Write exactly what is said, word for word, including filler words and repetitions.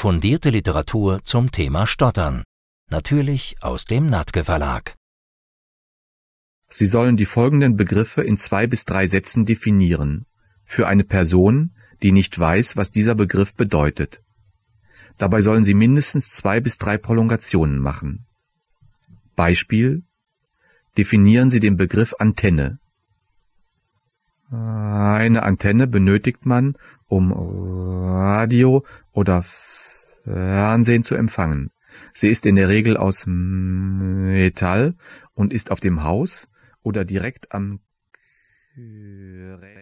Fundierte Literatur zum Thema Stottern. Natürlich aus dem Nátke Verlag. Sie sollen die folgenden Begriffe in zwei bis drei Sätzen definieren. Für eine Person, die nicht weiß, was dieser Begriff bedeutet. Dabei sollen Sie mindestens zwei bis drei Prolongationen machen. Beispiel: Definieren Sie den Begriff Antenne. Eine Antenne benötigt man, um Radio oder Fernsehen zu empfangen. Sie ist in der Regel aus Metall und ist auf dem Haus oder direkt am